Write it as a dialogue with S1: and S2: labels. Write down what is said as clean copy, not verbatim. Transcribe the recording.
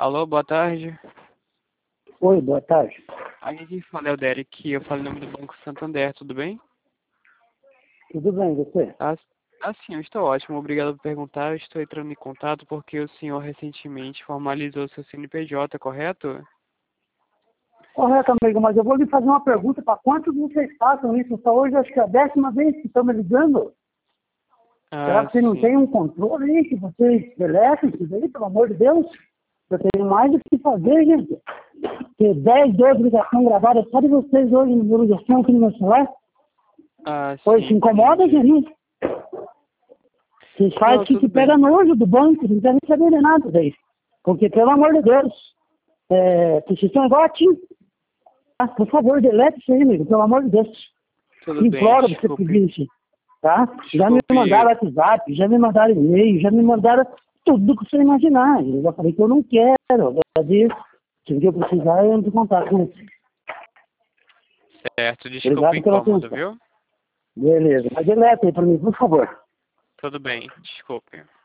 S1: Alô, boa tarde.
S2: Oi, boa tarde.
S1: Aí quem fala é o Derek, eu falo em nome do Banco Santander, tudo bem?
S2: Tudo bem, você?
S1: Sim, eu estou ótimo, obrigado por perguntar. Eu estou entrando em contato porque o senhor recentemente formalizou seu CNPJ, correto?
S2: Correto, amigo, mas eu vou lhe fazer uma pergunta. Para quantos vocês passam isso? Só hoje acho que é a 10ª vez que estão me ligando. Será que você não
S1: Sim.
S2: tem um controle aí que vocês deletam isso daí, pelo amor de Deus? Eu tenho mais o que fazer, gente. Ter 10, 12 ligações gravadas só de vocês hoje no meu ligação aqui no meu celular. Pois
S1: Sim,
S2: se incomoda,
S1: entendi.
S2: gente. Vocês
S1: Não,
S2: fazem que
S1: tudo
S2: pega
S1: bem.
S2: nojo do banco, não querem saber de nada daí. Porque, pelo amor de Deus, vocês são igual a ti. Ah, por favor, delete isso aí, amigo, pelo amor de Deus.
S1: Tudo bem,
S2: Imploro você
S1: desculpe.
S2: pedir isso, tá? Já me mandaram
S1: Desculpe.
S2: WhatsApp, já me mandaram e-mail, já me mandaram tudo que você imaginar. Eu já falei que eu não quero, eu agradeço. Se eu precisar, eu entro em contato com você.
S1: Certo, desculpe o
S2: Obrigado pela
S1: incômodo,
S2: atenção.
S1: viu?
S2: Beleza, mas deleta aí pra mim, por favor.
S1: Tudo bem, desculpe.